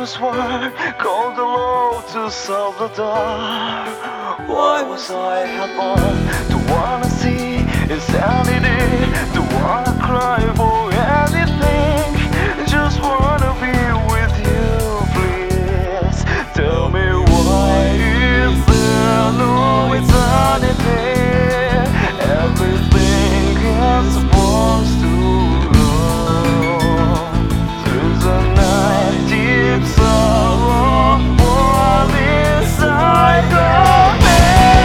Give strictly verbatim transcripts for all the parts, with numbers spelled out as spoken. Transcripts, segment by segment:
this word called the road to solve the dark. Why was I born to wanna see insanity, to wanna cry for anything, just wanna be with you, please. Tell me why is there no eternity? Everything is supposed to love. There's a night deep sorrow born inside of me.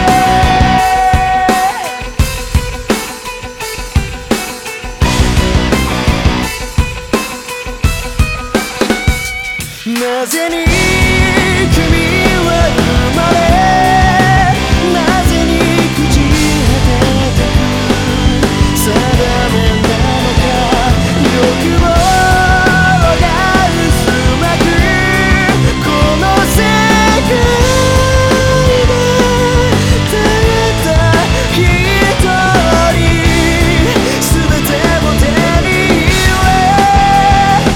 なぜに君は生まれ、なぜに朽ち果ててく定めなのか、欲望が渦巻くこの世界でたった一人全てを手に入れ、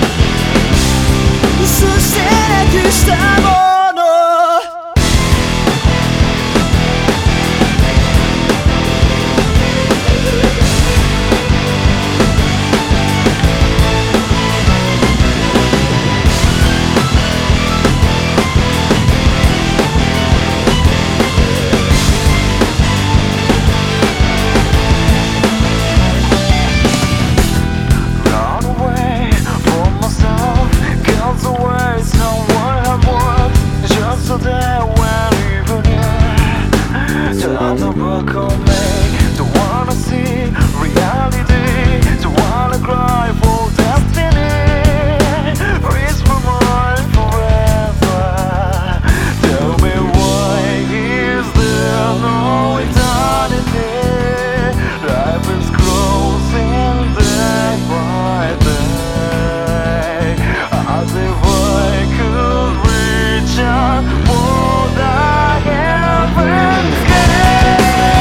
そしてなくしたもの、Run away from myself, guilt away someone had worked just so that when even here, turn the book on me, don't wanna see reality, don't wanna cry for destiny, freeze my mind forever. Tell me why is there no eternity? Life is closing day by day, as if I could reach out for the heavens gate.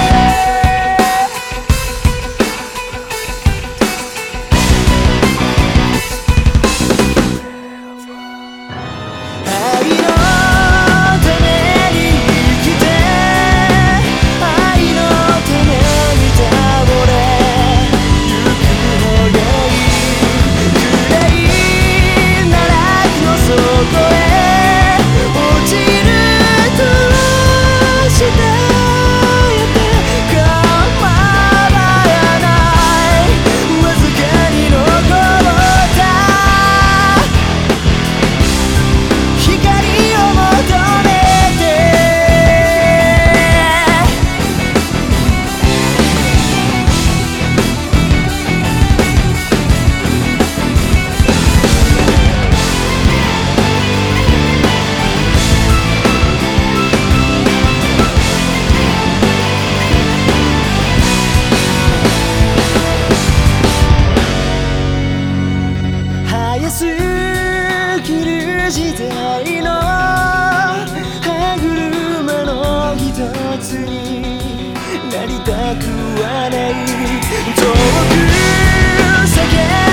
愛のために生きて、愛のために倒れゆくのがいい、暗い奈落の底へ落ちるとしたって構わない、わずかに残った光を求めて。早すぎる時代の歯車の一つになりたくはない、遠く叫